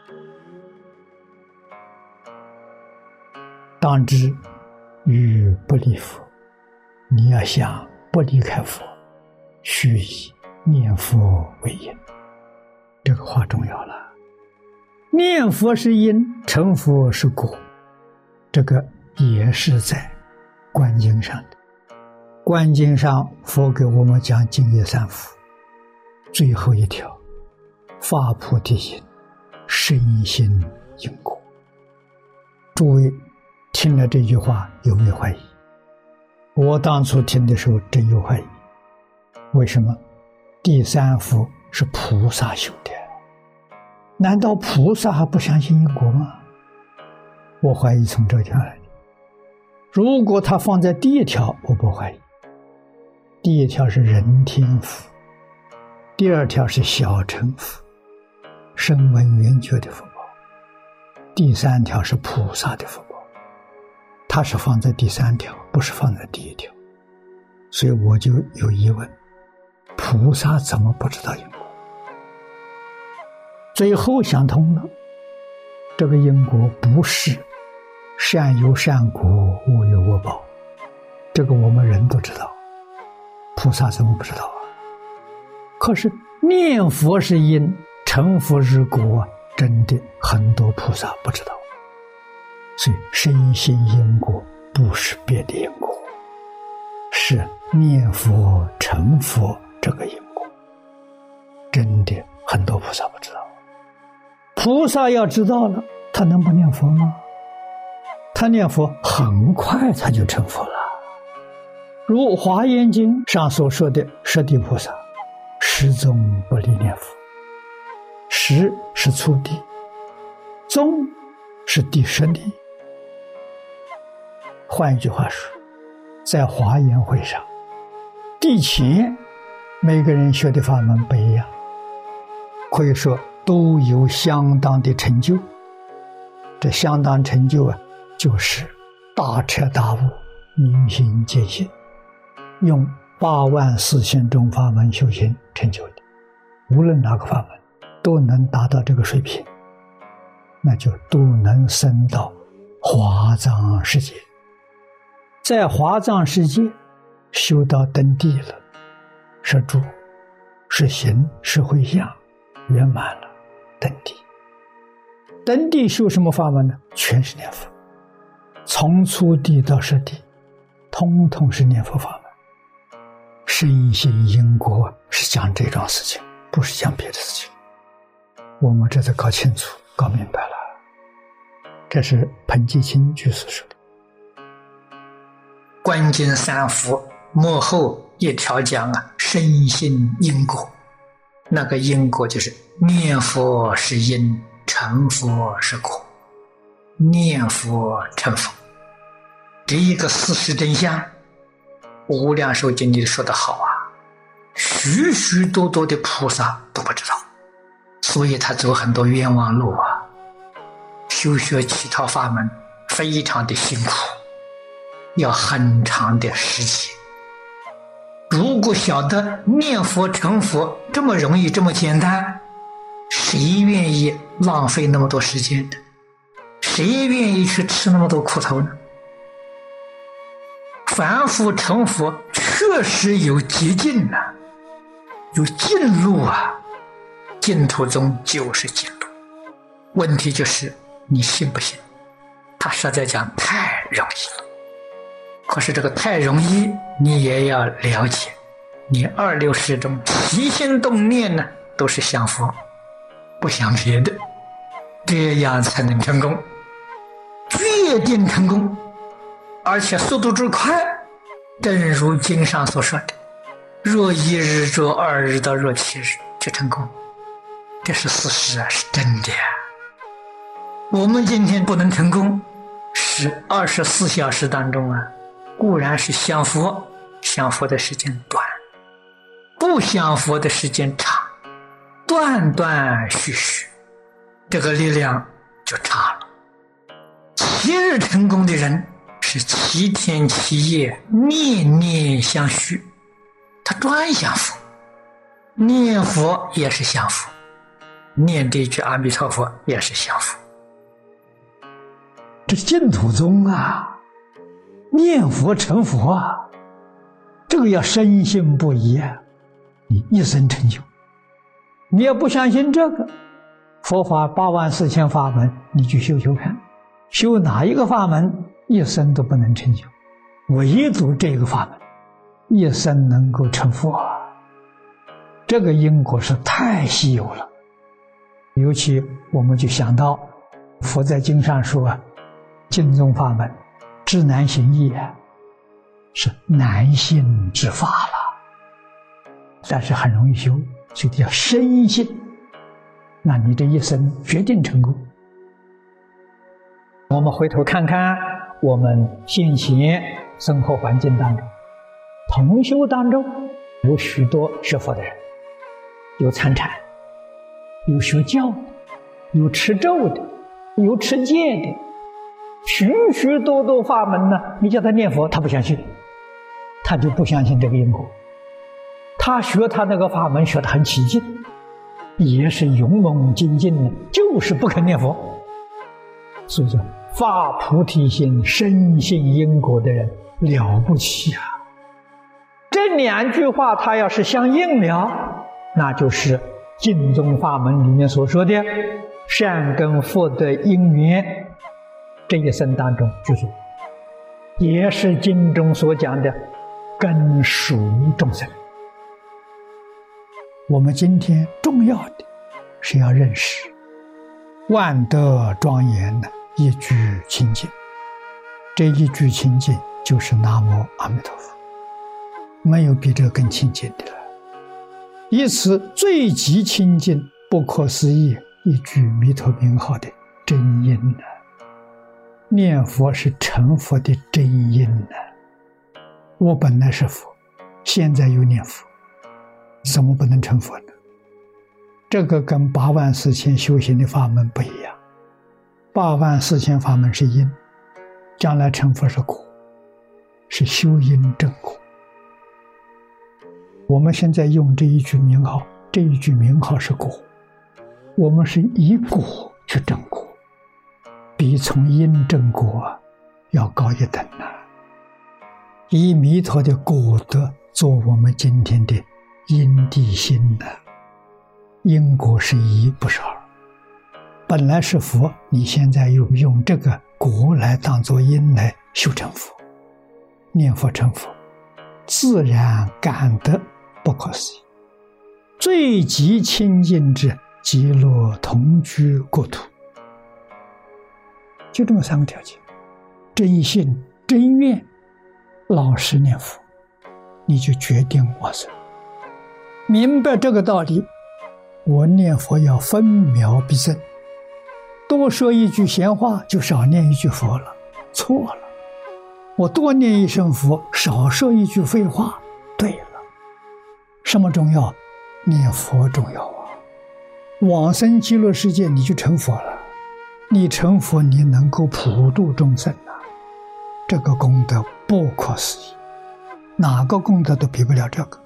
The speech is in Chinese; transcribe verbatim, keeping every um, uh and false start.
当知欲不离佛，你要想不离开佛，须以念佛为因。这个话重要了。念佛是因，成佛是果，这个也是在观经上的。观经上佛给我们讲净业三福，最后一条发菩提心，深信因果。诸位听了这句话有没有怀疑？我当初听的时候真有怀疑。为什么？第三福是菩萨修的，难道菩萨还不相信因果吗？我怀疑从这条来的。如果他放在第一条，我不怀疑。第一条是人天福，第二条是小乘福，声闻缘觉的福报，第三条是菩萨的福报。它是放在第三条，不是放在第一条，所以我就有疑问，菩萨怎么不知道因果？最后想通了，这个因果不是善有善果，恶有恶报，这个我们人都知道，菩萨怎么不知道啊？可是念佛是因，成佛是果，真的很多菩萨不知道。所以深信因果不是别的因果，是念佛成佛这个因果，真的很多菩萨不知道。菩萨要知道了，他能不念佛吗？他念佛很快他就成佛了。如华严经上所说的十地菩萨，十宗不离念佛。十是初地，宗是第十地。换一句话说，在华严会上，地前每个人学的法门不一样，可以说都有相当的成就。这相当成就啊，就是大彻大悟，明心见性，用八万四千种法门修行成就的。无论哪个法门都能达到这个水平，那就都能升到华藏世界。在华藏世界修到登地了，是住是行是会相圆满了，登地。登地修什么法门呢？全是念佛，从初地到十地通通是念佛法门。深信因果是讲这种事情，不是讲别的事情。我们这次搞清楚搞明白了。这是彭基清居士说的。观经三福幕后一条讲啊，深信因果。那个因果就是念佛是因，成佛是果，念佛成佛。这一个事实真相，无量寿经里说得好啊，许许多多的菩萨都不知道，所以他走很多冤枉路啊，修学其他法门非常的辛苦，要很长的时间。如果晓得念佛成佛这么容易这么简单，谁愿意浪费那么多时间呢？谁愿意去吃那么多苦头呢？凡夫成佛确实有捷径啊，有近路啊，净土宗就是近路。问题就是你信不信？他实在讲太容易了。可是这个太容易，你也要了解，你二六时中起心动念呢，都是想佛，不想别的，这样才能成功，决定成功，而且速度之快。正如经上所说的，若一日若二日到若七日就成功，这是事实啊，是真的啊。我们今天不能成功，是二十四小时当中啊，固然是想佛，想佛的时间短，不想佛的时间长，断断续续，这个力量就差了。七日成功的人是七天七夜念念相续，他专想佛，念佛也是想佛， 念这句阿弥陀佛也是享福。 这是净土宗啊，念佛成佛啊，这个要深信不疑啊，你一生成就。你要不相信这个，佛法八万四千法门，你去修修看，修哪一个法门一生都不能成就，唯独这个法门一生能够成佛啊。这个因果是太稀有了。尤其我们就想到佛在经上说啊，净宗法门知难行易啊，是难信之法了，但是很容易修，所以要深信，那你这一生决定成功。我们回头看看我们现前生活环境当中，同修当中有许多学佛的人，有参禅，有学教的，有持咒的，有持戒的，许许多多法门呢。你叫他念佛，他不相信，他就不相信这个因果。他学他那个法门学得很起劲，也是勇猛精进的，就是不肯念佛。所以说发菩提心深信因果的人了不起啊！这两句话他要是相应了，那就是净宗法门里面所说的善根福德因缘，这一生当中去做，也是经中所讲的根属众生。我们今天重要的是要认识万德庄严的一句清净，这一句清净就是南无阿弥陀佛，没有比这更清净的了。以此最极清净不可思议一句弥陀名号的真因呢、啊？念佛是成佛的真因呢、啊。我本来是佛，现在又念佛，怎么不能成佛呢？这个跟八万四千修行的法门不一样。八万四千法门是因，将来成佛是果，是修因正果。我们现在用这一句名号，这一句名号是果，我们是以果去证果，比从因证果要高一等啊！以弥陀的果德做我们今天的因地心呢、啊？因果是一，不是二。本来是佛，你现在又用这个果来当作因来修成佛，念佛成佛，自然感得不可思议。最极清净之极乐同居国土，就这么三个条件：真信、真愿、老实念佛，你就决定往生。明白这个道理，我念佛要分秒必争，多说一句闲话就少念一句佛了，错了。我多念一声佛，少说一句废话，对了。什么重要？念佛重要啊！往生极乐世界你就成佛了，你成佛你能够普度众生啊，这个功德不可思议，哪个功德都比不了这个。